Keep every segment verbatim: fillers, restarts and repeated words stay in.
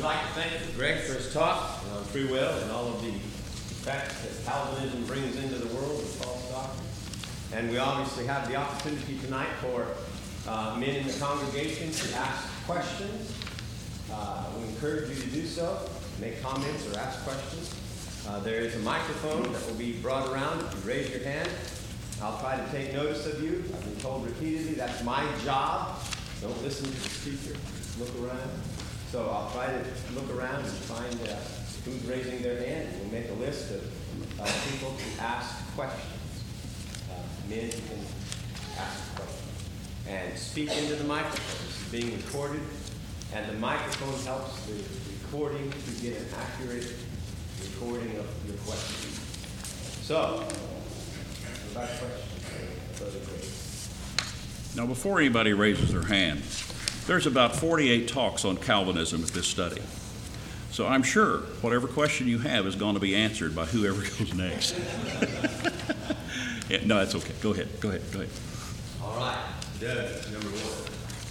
like to thank Greg for his talk on free will and all of the effects that Calvinism brings into the world and false doctrine. And we obviously have the opportunity tonight for uh, men in the congregation to ask questions. Uh, we encourage you to do so, make comments or ask questions. Uh, there is a microphone that will be brought around. If you raise your hand, I'll try to take notice of you. I've been told repeatedly that's my job. Don't listen to the speaker. Look around. So I'll try to look around and find uh, who's raising their hand. We'll make a list of uh, people to ask questions. Uh, men can ask questions. And speak into the microphone. This is being recorded. And the microphone helps the recording to get an accurate recording of your question. So, without question, now, before anybody raises their hand, there's about forty-eight talks on Calvinism at this study. So I'm sure whatever question you have is going to be answered by whoever goes next. Yeah, no, that's okay. Go ahead. Go ahead. Go ahead. All right. Judge number one.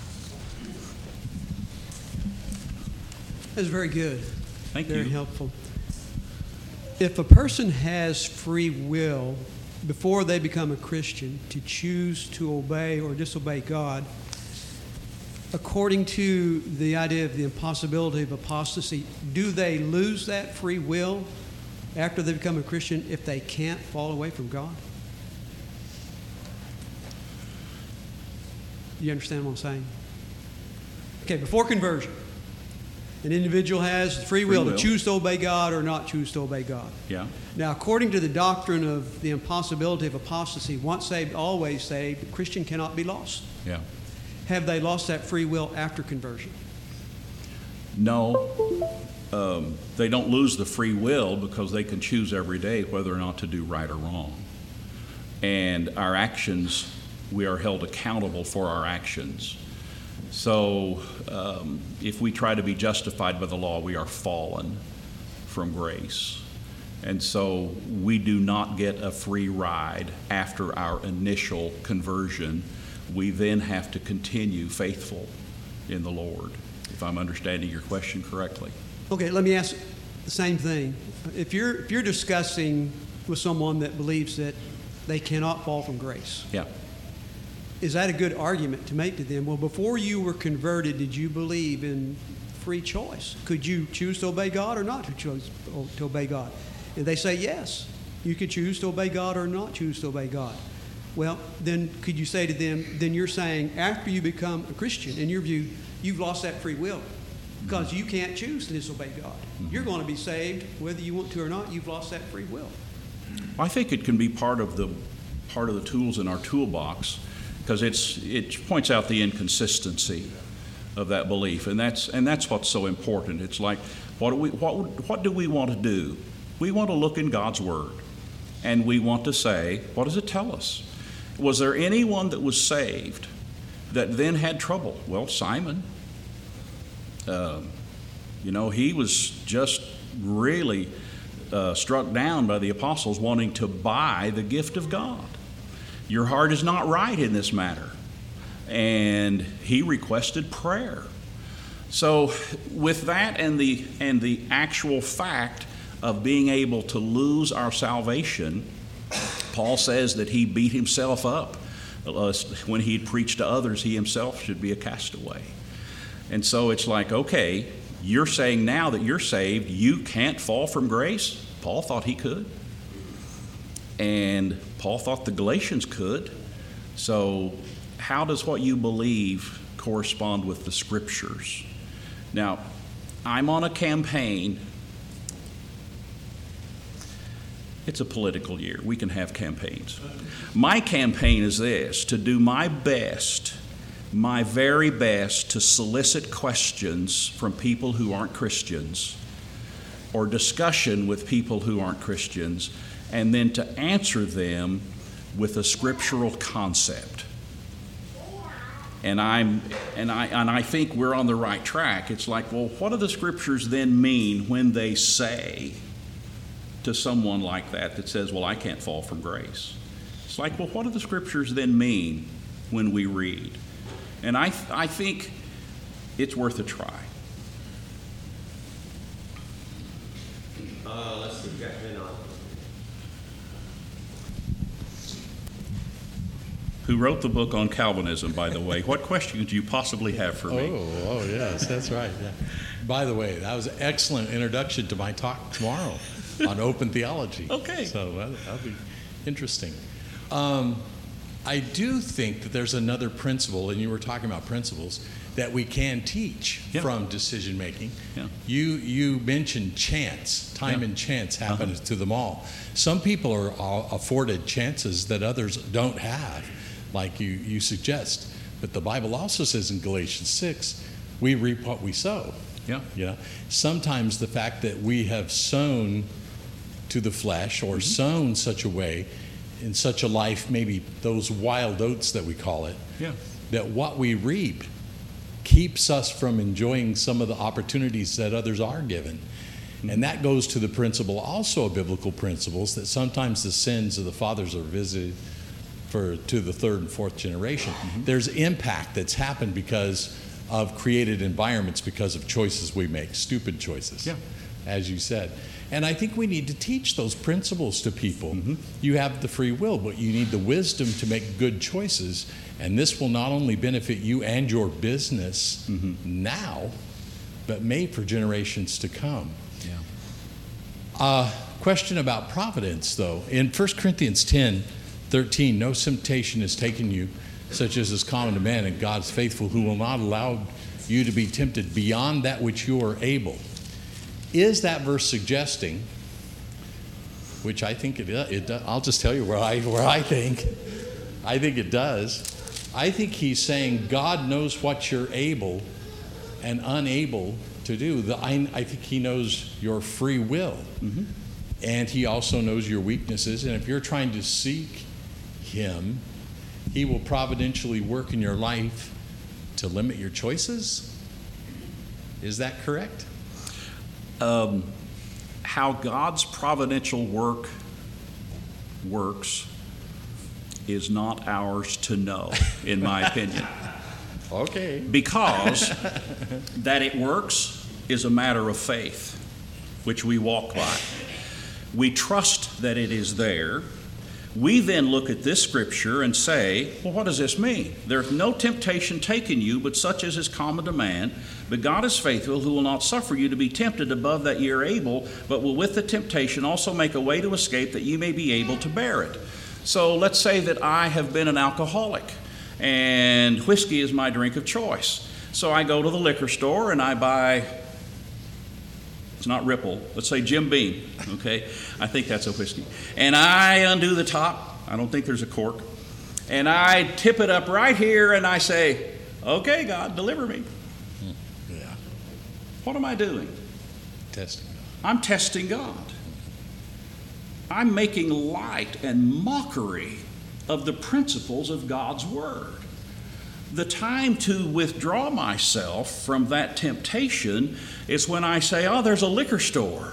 That's very good. Thank Very you. helpful. If a person has free will before they become a Christian to choose to obey or disobey God, according to the idea of the impossibility of apostasy, do they lose that free will after they become a Christian if they can't fall away from God? You understand what I'm saying? Okay, before conversion, an individual has free will, Free will. to choose to obey God or not choose to obey God. Yeah. Now, according to the doctrine of the impossibility of apostasy, once saved, always saved, a Christian cannot be lost. Yeah. Have they lost that free will after conversion? No, um, they don't lose the free will because they can choose every day whether or not to do right or wrong. And our actions, we are held accountable for our actions. So um, if we try to be justified by the law, we are fallen from grace. And so we do not get a free ride after our initial conversion. We then have to continue faithful in the Lord, if I'm understanding your question correctly. Okay, let me ask the same thing. If you're, if you're discussing with someone that believes that they cannot fall from grace, Yeah. is that a good argument to make to them? Well, before you were converted, did you believe in free choice? Could you choose to obey God or not to choose to obey God? And they say yes. You could choose to obey God or not choose to obey God. Well, then could you say to them, then you're saying after you become a Christian, in your view, you've lost that free will because you can't choose to disobey God. Mm-hmm. You're going to be saved whether you want to or not. You've lost that free will. I think it can be part of the part of the tools in our toolbox, because it's it points out the inconsistency of that belief, and that's and that's what's so important. It's like, what do we what what do we want to do? We want to look in God's Word, and we want to say, what does it tell us? Was there anyone that was saved that then had trouble? Well, Simon. Uh, you know, he was just really uh, struck down by the apostles wanting to buy the gift of God. Your heart is not right in this matter. And he requested prayer. So with that and the and the actual fact of being able to lose our salvation, Paul says that he beat himself up. Uh, when he had preached to others, he himself should be a castaway. And so it's like, okay, you're saying now that you're saved, you can't fall from grace? Paul thought he could. And Paul thought the Galatians could. So how does what you believe correspond with the Scriptures? Now, I'm on a campaign. It's a political year. We can have campaigns. My campaign is this: to do my best, my very best, to solicit questions from people who aren't Christians or discussion with people who aren't Christians, and then to answer them with a scriptural concept. And I'm and I and I think we're on the right track. It's like, well, what do the Scriptures then mean when they say to someone like that that says, well, I can't fall from grace? It's like, well, what do the Scriptures then mean when we read? And I th- I think it's worth a try. Uh, let's see, Jack Lynn on. Who wrote the book on Calvinism, by the way. What questions do you possibly have for me? Oh, oh yes, that's right. Yeah. By the way, that was an excellent introduction to my talk tomorrow on open theology. Okay. So that, that'll be interesting. Um, I do think that there's another principle, and you were talking about principles, that we can teach Yeah. from decision making. Yeah. You you mentioned chance. Time Yeah. and chance happens Uh-huh. to them all. Some people are uh, afforded chances that others don't have, like you, you suggest. But the Bible also says in Galatians six, we reap what we sow. Yeah. You know, sometimes the fact that we have sown to the flesh or sown such a way in such a life, maybe those wild oats that we call it, Yeah. that what we reap keeps us from enjoying some of the opportunities that others are given. And that goes to the principle also of biblical principles that sometimes the sins of the fathers are visited for to the third and fourth generation. There's impact that's happened because of created environments because of choices we make, stupid choices, Yeah. as you said. And I think we need to teach those principles to people. You have the free will, but you need the wisdom to make good choices. And this will not only benefit you and your business now, but may for generations to come. Yeah. Uh, question about providence, though. In First Corinthians ten, thirteen, no temptation has taken you, such as is common to man, and God is faithful, who will not allow you to be tempted beyond that which you are able. Is that verse suggesting, which I think it, it does, I'll just tell you where I, where I think, I think it does. I think he's saying God knows what you're able and unable to do. The, I, I think he knows your free will. Mm-hmm. And he also knows your weaknesses. And if you're trying to seek him, he will providentially work in your life to limit your choices. Is that correct? Um, how God's providential work works is not ours to know, in my opinion. Okay. Because that it works is a matter of faith, which we walk by. We trust that it is there. We then look at this scripture and say, well, what does this mean? There's no temptation taken you, but such as is common to man. But God is faithful, who will not suffer you to be tempted above that ye are able, but will with the temptation also make a way to escape, that ye may be able to bear it. So let's say that I have been an alcoholic, and whiskey is my drink of choice. So I go to the liquor store and I buy, it's not Ripple, let's say Jim Beam, okay? I think that's a whiskey. And I undo the top, I don't think there's a cork, and I tip it up right here and I say, okay, God, deliver me. Yeah. What am I doing? Testing. I'm testing God. I'm making light and mockery of the principles of God's Word. The time to withdraw myself from that temptation is when I say, oh, there's a liquor store.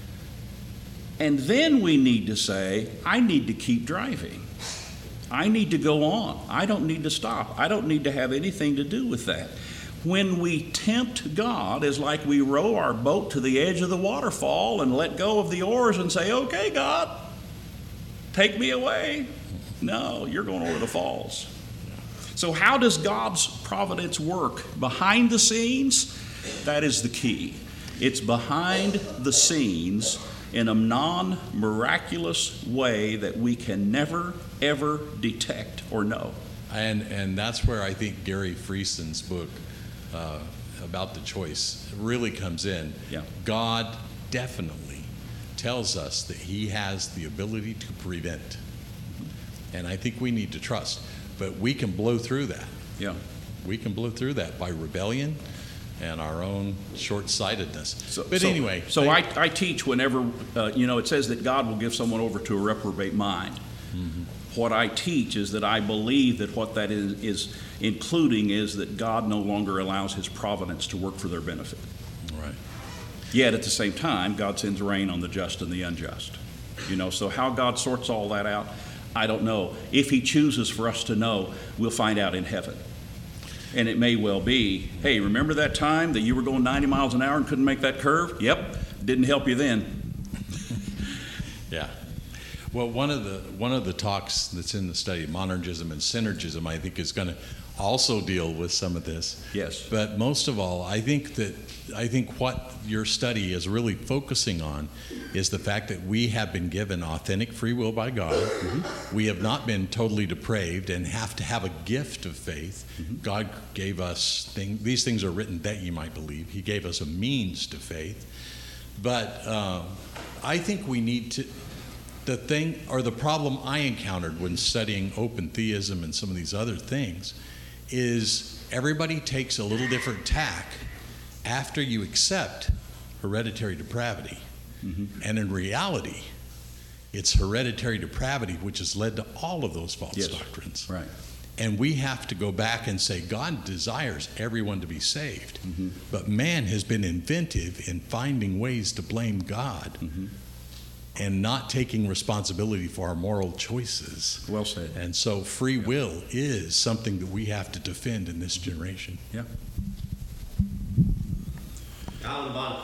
And then we need to say, I need to keep driving. I need to go on. I don't need to stop. I don't need to have anything to do with that. When we tempt God, it's like we row our boat to the edge of the waterfall and let go of the oars and say, okay, God, take me away. No, you're going over the falls. So how does God's providence work? Behind the scenes, that is the key. It's behind the scenes in a non-miraculous way that we can never, ever detect or know. And and that's where I think Gary Frieson's book uh, about the choice really comes in. Yeah. God definitely tells us that he has the ability to prevent. And I think we need to trust. But we can blow through that. Yeah. We can blow through that by rebellion and our own short-sightedness. So, but so- anyway. So they- I, I teach whenever, uh, you know, it says that God will give someone over to a reprobate mind. What I teach is that I believe that what that is, is including is that God no longer allows his providence to work for their benefit. Right. Yet at the same time, God sends rain on the just and the unjust. You know, so how God sorts all that out, I don't know. If he chooses for us to know, we'll find out in heaven. And it may well be, hey, remember that time that you were going ninety miles an hour and couldn't make that curve? Yep, didn't help you then. Yeah. Well, one of the one of the talks that's in the study, monergism and synergism, I think is going to also deal with some of this. Yes. But most of all, I think that I think what your study is really focusing on is the fact that we have been given authentic free will by God. Mm-hmm. We have not been totally depraved and have to have a gift of faith. Mm-hmm. God gave us things, these things are written that ye might believe. He gave us a means to faith. But uh, I think we need to, the thing or the problem I encountered when studying open theism and some of these other things is everybody takes a little different tack after you accept hereditary depravity. Mm-hmm. And in reality, it's hereditary depravity which has led to all of those false yes. doctrines. Right. And we have to go back and say, God desires everyone to be saved. Mm-hmm. But man has been inventive in finding ways to blame God mm-hmm. and not taking responsibility for our moral choices. Well said. And so free yeah. will is something that we have to defend in this generation. Yeah. Alan Bonner.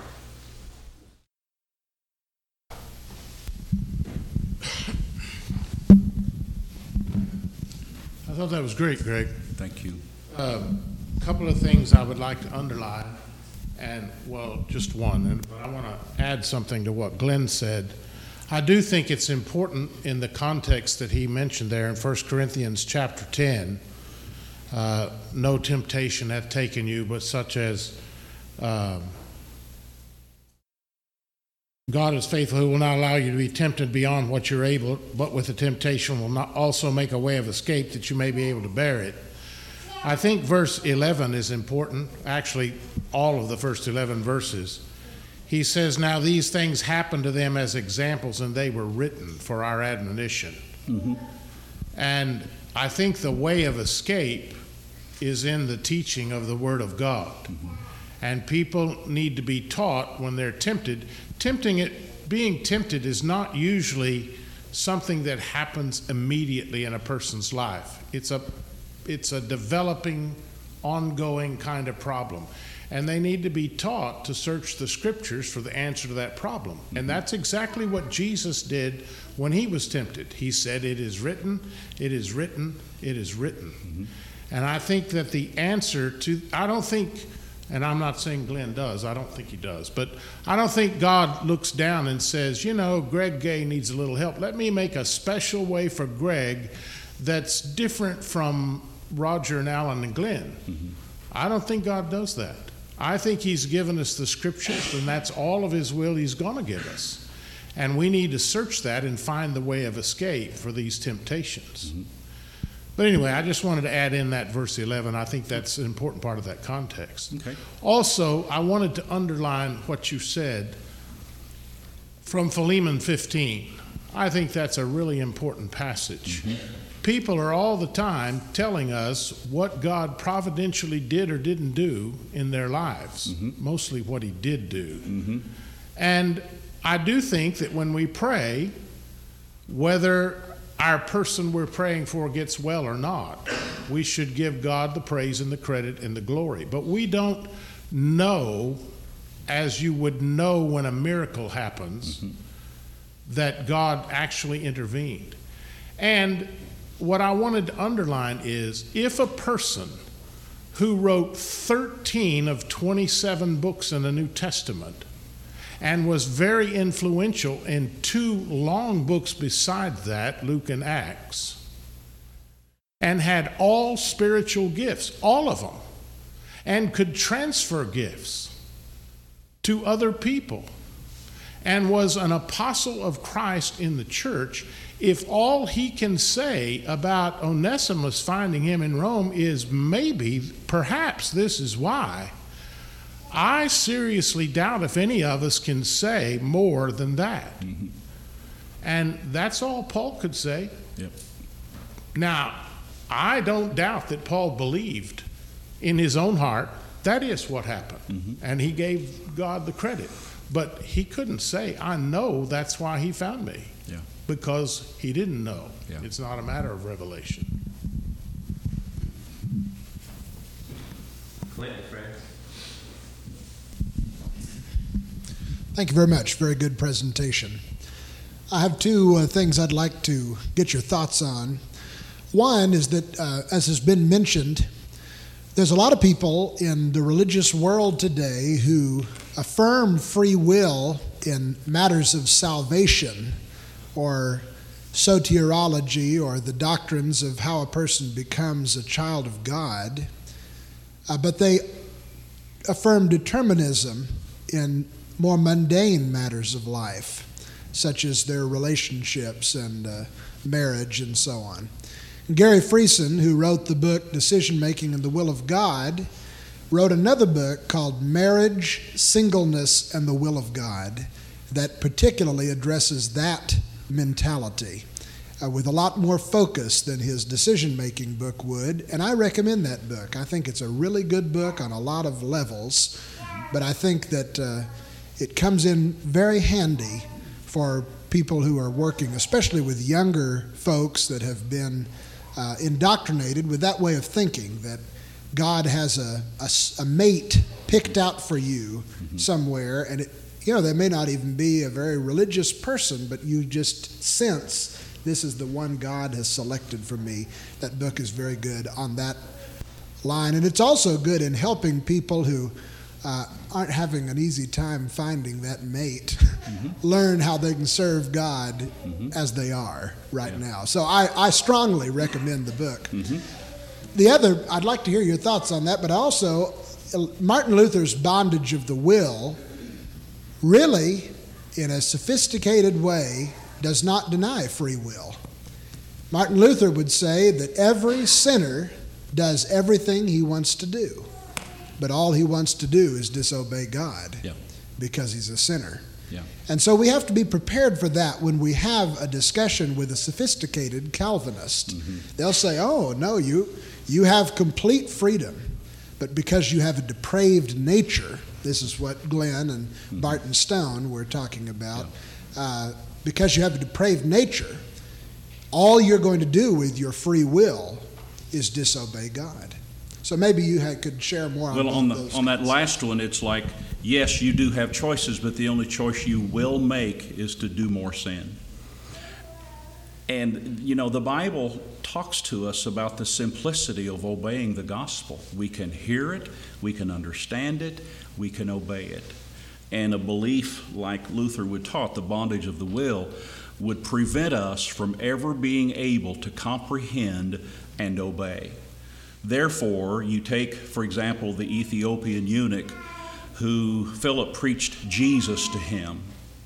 I thought that was great, Greg. Thank you. A um, couple of things I would like to underline, and well, just one, and but I want to add something to what Glenn said. I do think it's important in the context that he mentioned there in First Corinthians chapter ten, uh, no temptation hath taken you, but such as um, God is faithful, who will not allow you to be tempted beyond what you're able, but with the temptation will not also make a way of escape that you may be able to bear it. I think verse eleven is important, actually all of the first eleven verses. He says, now these things happened to them as examples, and they were written for our admonition. Mm-hmm. And I think the way of escape is in the teaching of the Word of God. Mm-hmm. And people need to be taught when they're tempted. Tempting it, being tempted is not usually something that happens immediately in a person's life. It's a, it's a developing, ongoing kind of problem. And they need to be taught to search the scriptures for the answer to that problem. Mm-hmm. And that's exactly what Jesus did when he was tempted. He said, it is written, it is written, it is written. Mm-hmm. And I think that the answer to, I don't think, and I'm not saying Glenn does, I don't think he does, but I don't think God looks down and says, you know, Greg Gay needs a little help. Let me make a special way for Greg that's different from Roger and Alan and Glenn. Mm-hmm. I don't think God does that. I think he's given us the scriptures, and that's all of his will he's going to give us. And we need to search that and find the way of escape for these temptations. Mm-hmm. But anyway, I just wanted to add in that verse eleven. I think that's an important part of that context. Okay. Also, I wanted to underline what you said from Philemon fifteen. I think that's a really important passage. Mm-hmm. People are all the time telling us what God providentially did or didn't do in their lives, mm-hmm. mostly what he did do. Mm-hmm. And I do think that when we pray, whether our person we're praying for gets well or not, we should give God the praise and the credit and the glory. But we don't know, as you would know when a miracle happens, mm-hmm. that God actually intervened. And what I wanted to underline is, if a person who wrote thirteen of twenty-seven books in the New Testament and was very influential in two long books beside that, Luke and Acts, and had all spiritual gifts, all of them, and could transfer gifts to other people, and was an apostle of Christ in the church, if all he can say about Onesimus finding him in Rome is maybe, perhaps this is why, I seriously doubt if any of us can say more than that. Mm-hmm. And that's all Paul could say. Yep. Now, I don't doubt that Paul believed in his own heart that is what happened. Mm-hmm. And he gave God the credit. But he couldn't say, I know that's why he found me. Yeah. Because he didn't know. Yeah. It's not a matter of revelation. Clinton, friends. Thank you very much. Very good presentation. I have two uh, things I'd like to get your thoughts on. One is that, uh, as has been mentioned, there's a lot of people in the religious world today who affirm free will in matters of salvation or soteriology or the doctrines of how a person becomes a child of God, uh, but they affirm determinism in more mundane matters of life, such as their relationships and uh, marriage and so on. And Gary Friesen, who wrote the book Decision Making and the Will of God, wrote another book called Marriage, Singleness, and the Will of God that particularly addresses that mentality uh, with a lot more focus than his decision-making book would, and I recommend that book. I think it's a really good book on a lot of levels, but I think that uh, it comes in very handy for people who are working, especially with younger folks that have been uh, indoctrinated with that way of thinking, that God has a, a, a mate picked out for you mm-hmm. somewhere, and it, you know, they may not even be a very religious person, but you just sense this is the one God has selected for me. That book is very good on that line. And it's also good in helping people who uh, aren't having an easy time finding that mate mm-hmm. learn how they can serve God mm-hmm. as they are right yeah. now. So I, I strongly recommend the book. Mm-hmm. The other, I'd like to hear your thoughts on that, but also Martin Luther's Bondage of the Will really, in a sophisticated way, does not deny free will. Martin Luther would say that every sinner does everything he wants to do, but all he wants to do is disobey God yeah. because he's a sinner. Yeah. And so we have to be prepared for that when we have a discussion with a sophisticated Calvinist. Mm-hmm. They'll say, oh, no, you, you have complete freedom, but because you have a depraved nature, this is what Glenn and mm-hmm. Barton Stone were talking about, yeah. uh, because you have a depraved nature, all you're going to do with your free will is disobey God. So maybe you had, could share more on, well, on, the, those on that last one, it's like, yes, you do have choices, but the only choice you will make is to do more sin. And, you know, the Bible talks to us about the simplicity of obeying the gospel. We can hear it, we can understand it, we can obey it. And a belief like Luther would taught, the bondage of the will, would prevent us from ever being able to comprehend and obey. Therefore, you take, for example, the Ethiopian eunuch who Philip preached Jesus to him.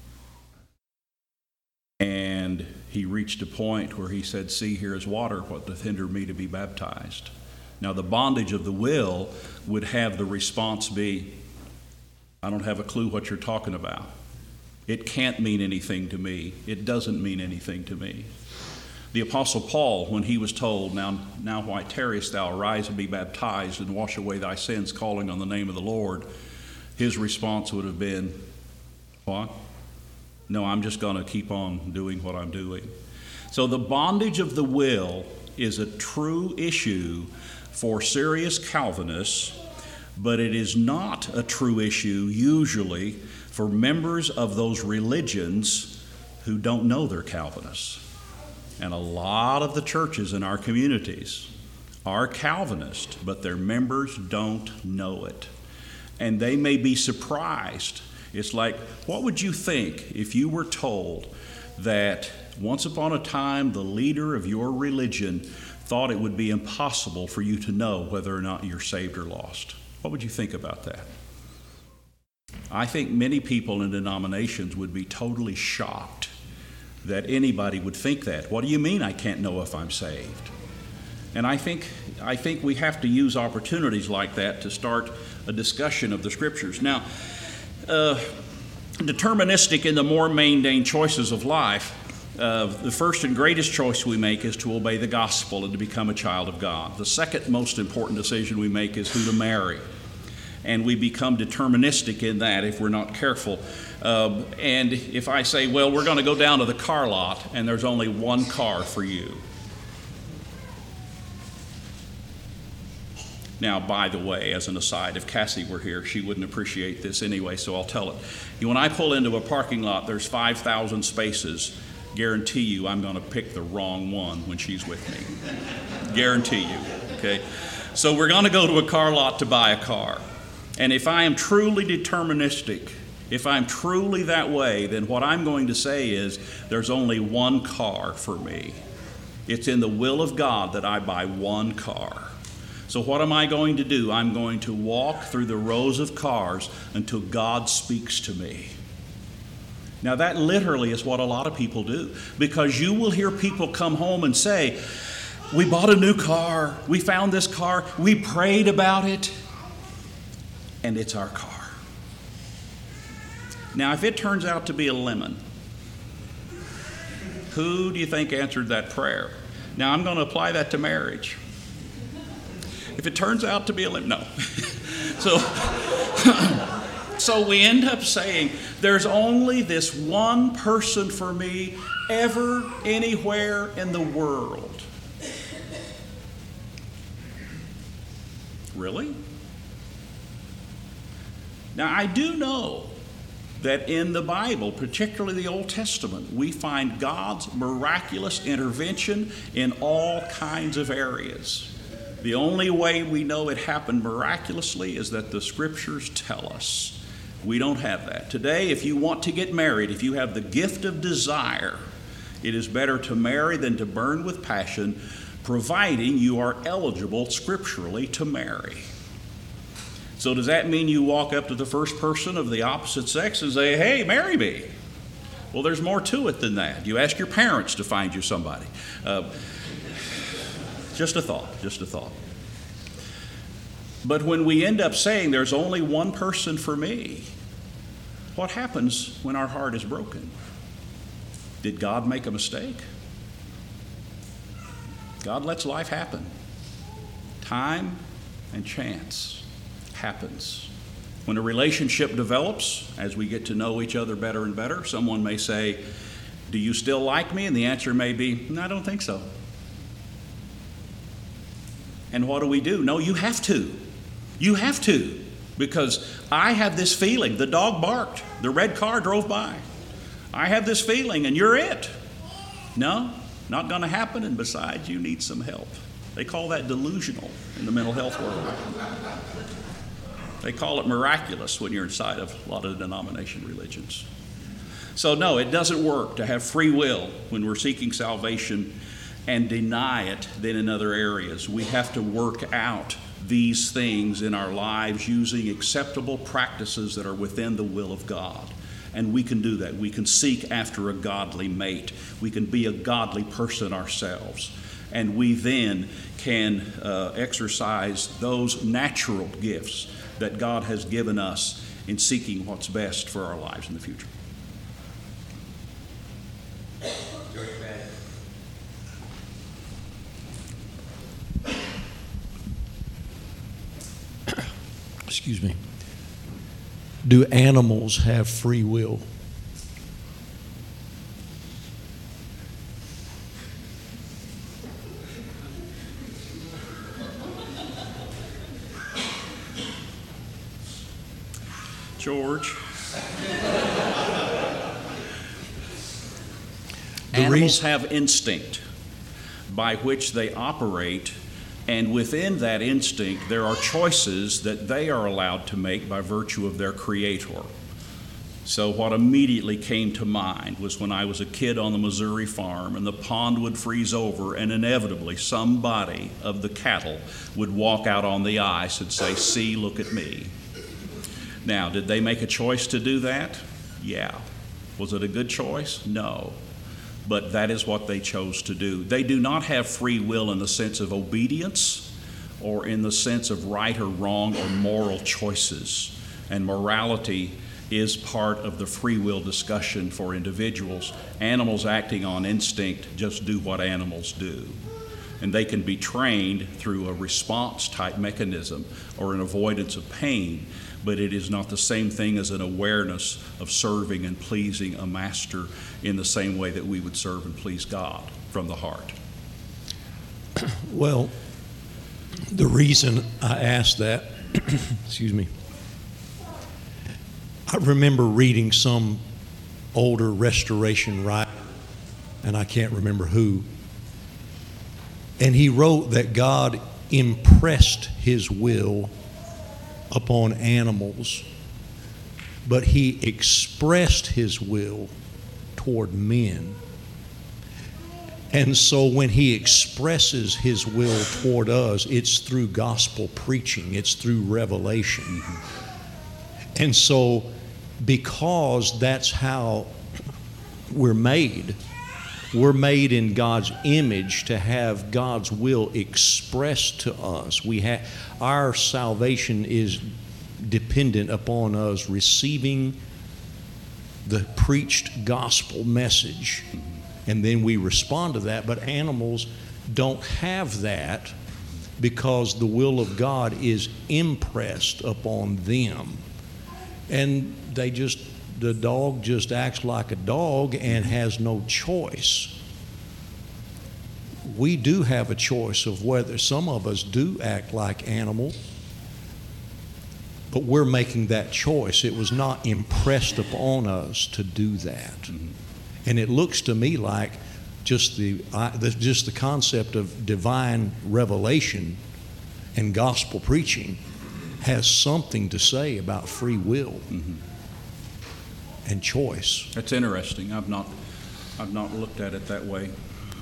And he reached a point where he said, see, here is water, what doth hinder me to be baptized? Now, the bondage of the will would have the response be, I don't have a clue what you're talking about. It can't mean anything to me. It doesn't mean anything to me. The Apostle Paul, when he was told, now, now why tarriest thou, arise and be baptized and wash away thy sins, calling on the name of the Lord, his response would have been, what? No, I'm just going to keep on doing what I'm doing. So the bondage of the will is a true issue for serious Calvinists, but it is not a true issue usually for members of those religions who don't know they're Calvinists. And a lot of the churches in our communities are Calvinist, but their members don't know it. And they may be surprised. It's like, what would you think if you were told that once upon a time the leader of your religion thought it would be impossible for you to know whether or not you're saved or lost? What would you think about that? I think many people in denominations would be totally shocked that anybody would think that. What do you mean I can't know if I'm saved? And I think I think we have to use opportunities like that to start a discussion of the Scriptures. Now, uh, deterministic in the more mundane choices of life, uh, the first and greatest choice we make is to obey the gospel and to become a child of God. The second most important decision we make is who to marry. And we become deterministic in that if we're not careful. Uh, and if I say, well, we're going to go down to the car lot and there's only one car for you. Now, by the way, as an aside, if Cassie were here, she wouldn't appreciate this anyway, so I'll tell it. When I pull into a parking lot, there's five thousand spaces guarantee you I'm going to pick the wrong one when she's with me. Guarantee you, okay? So we're going to go to a car lot to buy a car. And if I am truly deterministic, if I'm truly that way, then what I'm going to say is there's only one car for me. It's in the will of God that I buy one car. So what am I going to do? I'm going to walk through the rows of cars until God speaks to me. Now that literally is what a lot of people do, because you will hear people come home and say, we bought a new car, we found this car, we prayed about it, and it's our car. Now if it turns out to be a lemon, who do you think answered that prayer? Now I'm going to apply that to marriage. If it turns out to be a lemon, no. so, so we end up saying, there's only this one person for me ever, anywhere in the world. Really? Now I do know that in the Bible, particularly the Old Testament, we find God's miraculous intervention in all kinds of areas. The only way we know it happened miraculously is that the Scriptures tell us. We don't have that. Today, if you want to get married, if you have the gift of desire, it is better to marry than to burn with passion, providing you are eligible scripturally to marry. So does that mean you walk up to the first person of the opposite sex and say, hey, marry me? Well, there's more to it than that. You ask your parents to find you somebody. Uh, just a thought, just a thought. But when we end up saying there's only one person for me, what happens when our heart is broken? Did God make a mistake? God lets life happen. Time and chance happens. When a relationship develops, as we get to know each other better and better, someone may say, do you still like me? And the answer may be, no, I don't think so. And what do we do? No, you have to. You have to. Because I have this feeling. The dog barked. The red car drove by. I have this feeling, and you're it. No, not going to happen. And besides, you need some help. They call that delusional in the mental health world. They call it miraculous when you're inside of a lot of denomination religions. So no, it doesn't work to have free will when we're seeking salvation and deny it then in other areas. We have to work out these things in our lives using acceptable practices that are within the will of God. And we can do that. We can seek after a godly mate. We can be a godly person ourselves. And we then can uh, exercise those natural gifts that God has given us in seeking what's best for our lives in the future. Excuse me. Do animals have free will? George. The Animals reason- have instinct by which they operate, and within that instinct there are choices that they are allowed to make by virtue of their creator. So what immediately came to mind was when I was a kid on the Missouri farm and the pond would freeze over and inevitably somebody of the cattle would walk out on the ice and say, "See, look at me." Now, did they make a choice to do that? Yeah. Was it a good choice? No. But that is what they chose to do. They do not have free will in the sense of obedience or in the sense of right or wrong or moral choices. And morality is part of the free will discussion for individuals. Animals acting on instinct just do what animals do. And they can be trained through a response type mechanism or an avoidance of pain, but it is not the same thing as an awareness of serving and pleasing a master in the same way that we would serve and please God from the heart. Well, the reason I asked that, excuse me, I remember reading some older restoration writer and I can't remember who. And he wrote that God impressed his will upon animals, but he expressed his will toward men. And so when he expresses his will toward us, it's through gospel preaching, it's through revelation. And so because that's how we're made, we're made in God's image to have God's will expressed to us. We have, our salvation is dependent upon us receiving the preached gospel message, and then we respond to that. But animals don't have that because the will of God is impressed upon them. And they just, the dog just acts like a dog and has no choice. We do have a choice of whether, some of us do act like animals, but we're making that choice. It was not impressed upon us to do that. Mm-hmm. And it looks to me like just the, uh, the just the concept of divine revelation and gospel preaching has something to say about free will mm-hmm. and choice. That's interesting. I've not, I've not looked at it that way.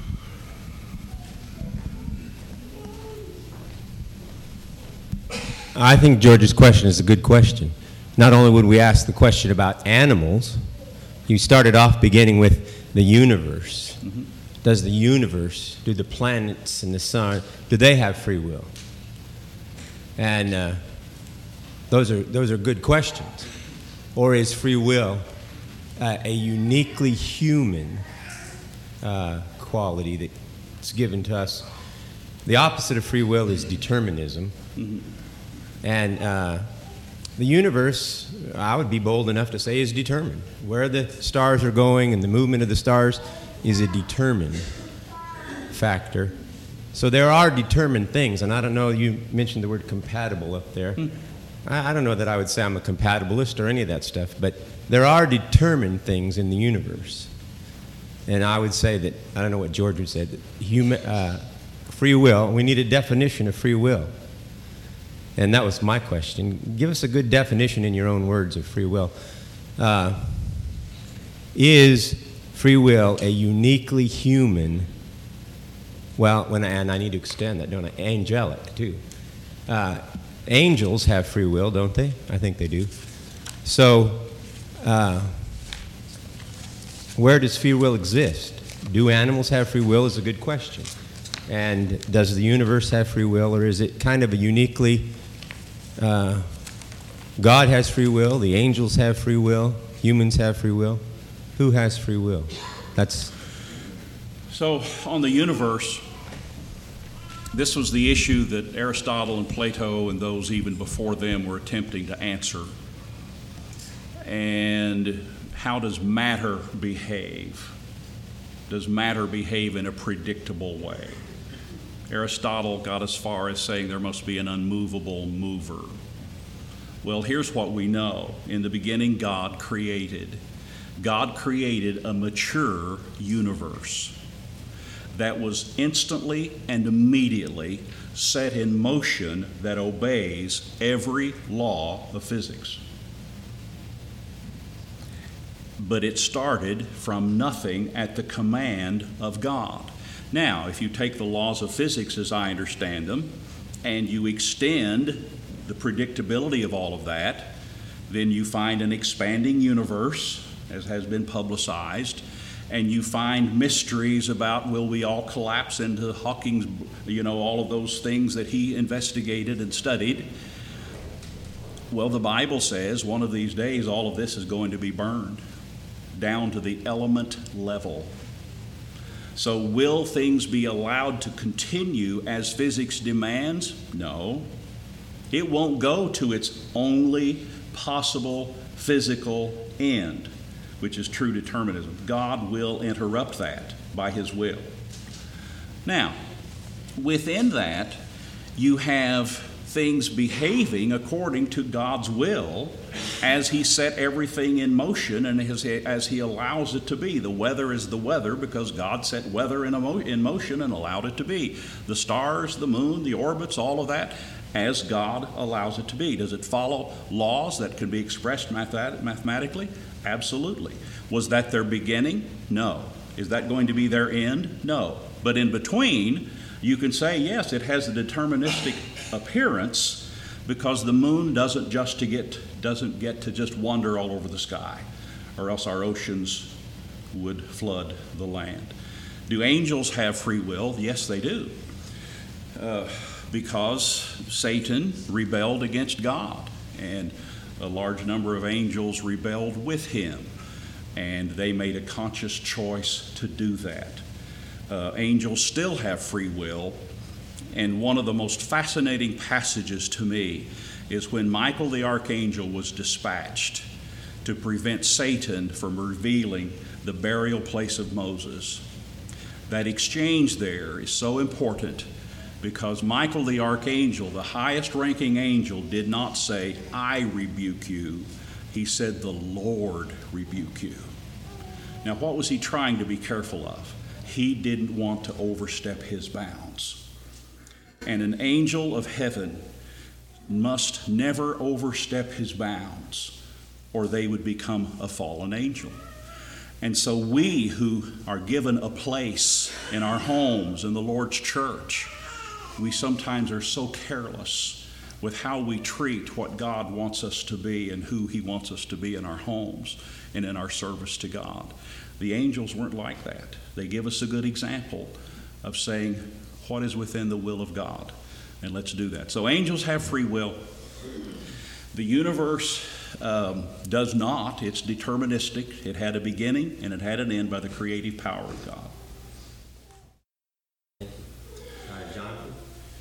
I think George's question is a good question. Not only would we ask the question about animals, you started off beginning with the universe. Mm-hmm. Does the universe, do the planets and the sun, do they have free will? And uh, those are those are good questions. Or is free will uh, a uniquely human uh, quality that's given to us? The opposite of free will is determinism. Mm-hmm. And uh, the universe, I would be bold enough to say, is determined. Where the stars are going and the movement of the stars is a determined factor. So there are determined things, and I don't know, you mentioned the word compatible up there. Hmm. I, I don't know that I would say I'm a compatibilist or any of that stuff, but there are determined things in the universe. And I would say that, I don't know what George would say, that human, uh, free will, we need a definition of free will. And that was my question. Give us a good definition in your own words of free will. Uh, is free will a uniquely human, well, when I, and I need to extend that, don't I? Angelic, too. Uh, angels have free will, don't they? I think they do. So, uh, where does free will exist? Do animals have free will is a good question. And does the universe have free will, or is it kind of a uniquely... Uh, God has free will, the angels have free will, humans have free will. Who has free will? That's so on the universe, this was the issue that Aristotle and Plato and those even before them were attempting to answer. And how does matter behave? Does matter behave in a predictable way? Aristotle got as far as saying there must be an unmovable mover. Well, here's what we know. In the beginning, God created. God created a mature universe that was instantly and immediately set in motion that obeys every law of physics. But it started from nothing at the command of God. Now, if you take the laws of physics as I understand them, and you extend the predictability of all of that, then you find an expanding universe, as has been publicized, and you find mysteries about will we all collapse into Hawking's, you know, all of those things that he investigated and studied. Well, the Bible says one of these days all of this is going to be burned down to the element level. So will things be allowed to continue as physics demands? No. It won't go to its only possible physical end, which is true determinism. God will interrupt that by his will. Now, within that, you have things behaving according to God's will as he set everything in motion and as he, as he allows it to be. The weather is the weather because God set weather in, emo- in motion and allowed it to be. The stars, the moon, the orbits, all of that, as God allows it to be. Does it follow laws that can be expressed math- mathematically? Absolutely. Was that their beginning? No. Is that going to be their end? No. But in between, you can say, yes, it has a deterministic appearance because the moon doesn't just to get doesn't get to just wander all over the sky, or else our oceans would flood the land. Do angels have free will? Yes, they do. Uh, because Satan rebelled against God, and a large number of angels rebelled with him, and they made a conscious choice to do that. Uh, angels still have free will, and one of the most fascinating passages to me is when Michael the archangel was dispatched to prevent Satan from revealing the burial place of Moses. That exchange there is so important because Michael the archangel, the highest ranking angel, did not say, I rebuke you. He said, the Lord rebuke you. Now, what was he trying to be careful of? He didn't want to overstep his bounds. And an angel of heaven must never overstep his bounds, or they would become a fallen angel. And so we who are given a place in our homes, in the Lord's church, we sometimes are so careless with how we treat what God wants us to be and who he wants us to be in our homes and in our service to God. The angels weren't like that. They give us a good example of saying what is within the will of God, and let's do that. So angels have free will. The universe um, does not. It's deterministic. It had a beginning and it had an end by the creative power of God. Uh, Jonathan?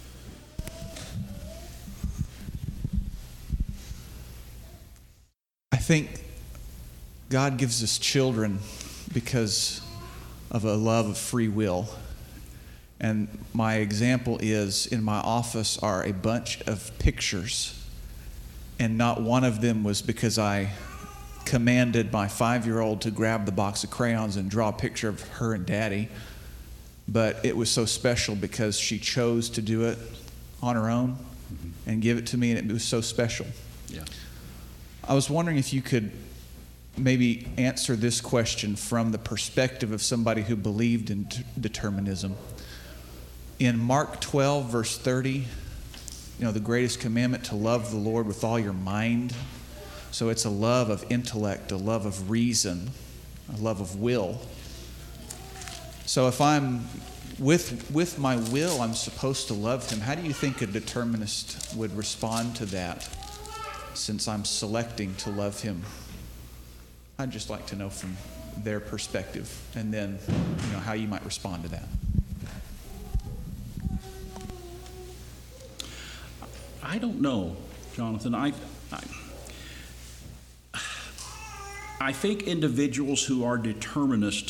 I think God gives us children because of a love of free will. And my example is, in my office are a bunch of pictures, and not one of them was because I commanded my five-year-old to grab the box of crayons and draw a picture of her and Daddy, but it was so special because she chose to do it on her own mm-hmm. and give it to me, and it was so special. Yeah. I was wondering if you could maybe answer this question from the perspective of somebody who believed in t- determinism. In Mark twelve, verse thirty, you know, the greatest commandment, to love the Lord with all your mind. So it's a love of intellect, a love of reason, a love of will. So if I'm with with my will, I'm supposed to love him. How do you think a determinist would respond to that, since I'm selecting to love him? I'd just like to know from their perspective, and then, you know, how you might respond to that. I don't know, Jonathan. I, I, I think individuals who are determinist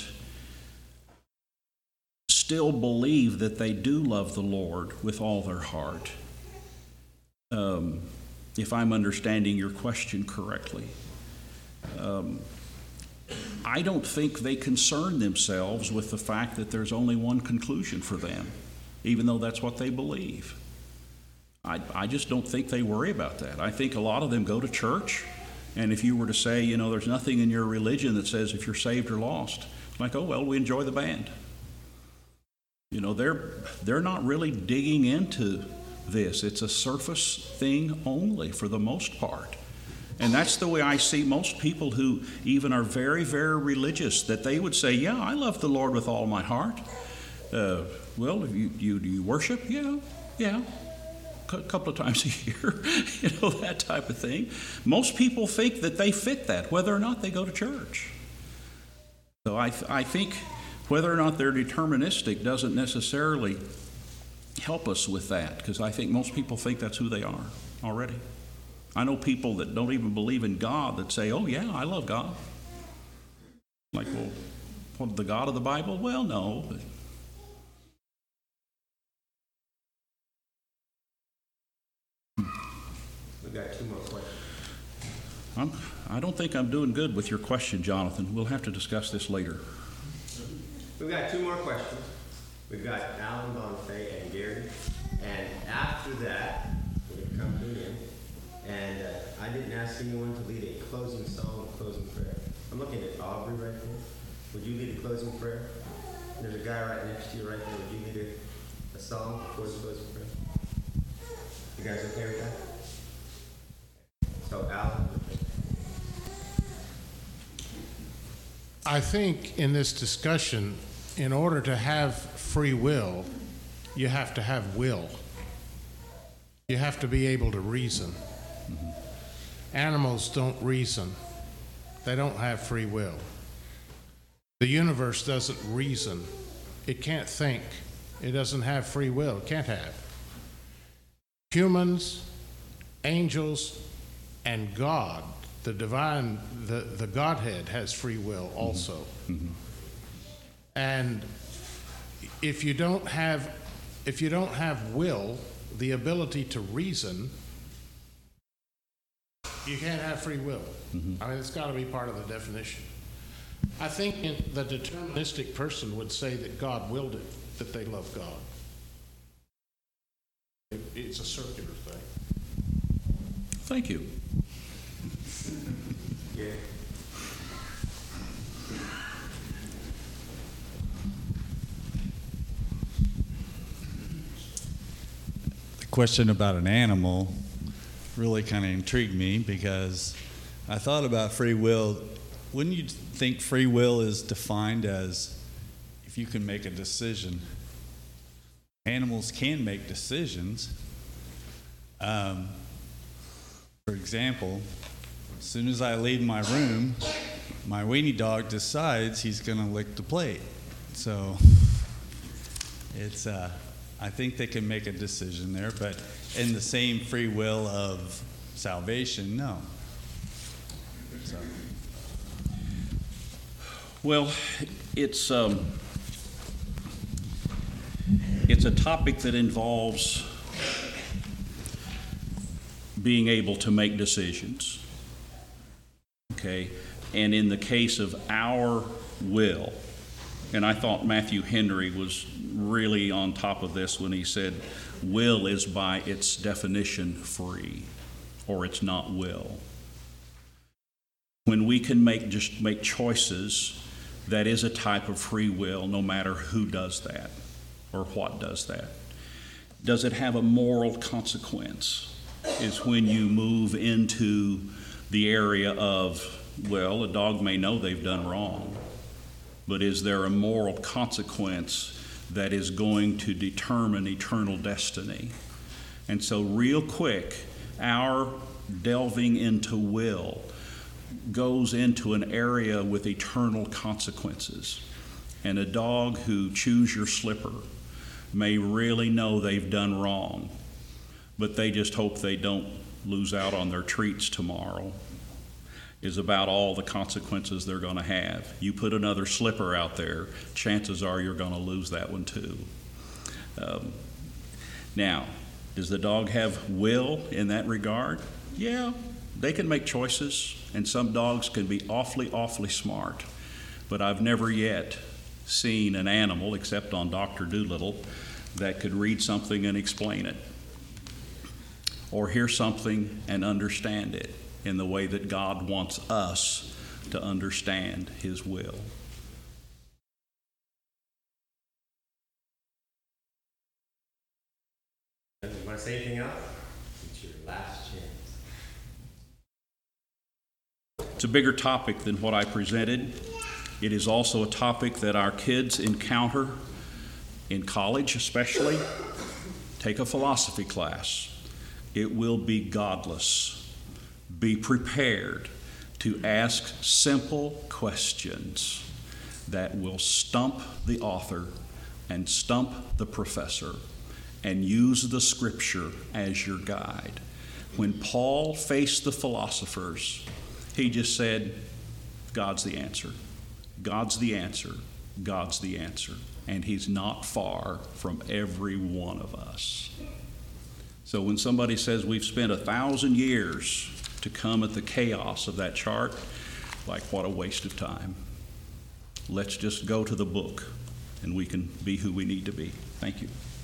still believe that they do love the Lord with all their heart, um, if I'm understanding your question correctly. Um, I don't think they concern themselves with the fact that there's only one conclusion for them, even though that's what they believe. I, I just don't think they worry about that. I think a lot of them go to church, and if you were to say, you know, there's nothing in your religion that says if you're saved or lost, like, oh, well, we enjoy the band. You know, they're they're not really digging into this. It's a surface thing only for the most part. And that's the way I see most people who even are very, very religious, that they would say, yeah, I love the Lord with all my heart. Uh, well, you, you, do you worship? Yeah, yeah. A couple of times a year, you know, that type of thing. Most people think that they fit that, whether or not they go to church. So I, th- I think whether or not they're deterministic doesn't necessarily help us with that, because I think most people think that's who they are already. I know people that don't even believe in God that say, oh yeah, I love God. Like, well, what, the God of the Bible? Well, no. But we've got two more questions. I'm, I don't think I'm doing good with your question, Jonathan. We'll have to discuss this later. We've got two more questions. We've got Alan Bonfay and Gary. And after that, we're going to come to an end. And uh, I didn't ask anyone to lead a closing song or closing prayer. I'm looking at Aubrey right there. Would you lead a closing prayer? There's a guy right next to you right there. Would you lead a, a song before the closing prayer? You guys okay with that? So, Alan. I think in this discussion, in order to have free will, you have to have will. You have to be able to reason. Mm-hmm. Animals don't reason. They don't have free will. The universe doesn't reason. It can't think. It doesn't have free will. It can't have. Humans, angels, and God, the divine, the, the Godhead has free will also. Mm-hmm. And if you don't have, if you don't have will, the ability to reason, you can't have free will. Mm-hmm. I mean, it's got to be part of the definition. I think in, the deterministic person would say that God willed it, that they love God. It, it's a circular thing. Thank you. Yeah. The question about an animal really kind of intrigued me because I thought about free will. Wouldn't you think free will is defined as if you can make a decision? Animals can make decisions. Um, for example, as soon as I leave my room, my weenie dog decides he's going to lick the plate. So it's, uh, I think they can make a decision there, but in the same free will of salvation, no. So. Well, it's um, it's a topic that involves being able to make decisions. Okay, and in the case of our will, and I thought Matthew Henry was really on top of this when he said, will is by its definition free, or it's not will. When we can make just make choices, that is a type of free will, no matter who does that or what does that. Does it have a moral consequence? Is when you move into the area of, well, a dog may know they've done wrong, but is there a moral consequence that is going to determine eternal destiny? And so real quick, our delving into will goes into an area with eternal consequences. And a dog who chews your slipper may really know they've done wrong, but they just hope they don't lose out on their treats tomorrow, is about all the consequences they're going to have. You put another slipper out there, chances are you're going to lose that one too. Um, now, does the dog have will in that regard? Yeah, they can make choices, and some dogs can be awfully, awfully smart. But I've never yet seen an animal, except on Doctor Dolittle, that could read something and explain it, or hear something and understand it in the way that God wants us to understand His will. You want to say anything else? It's your last chance. It's a bigger topic than what I presented. It is also a topic that our kids encounter in college, especially. Take a philosophy class. It will be godless. Be prepared to ask simple questions that will stump the author and stump the professor, and use the scripture as your guide. When Paul faced the philosophers, he just said, God's the answer. God's the answer. God's the answer. And He's not far from every one of us. So when somebody says we've spent a thousand years to to come at the chaos of that chart, like what a waste of time. Let's just go to the book and we can be who we need to be. Thank you.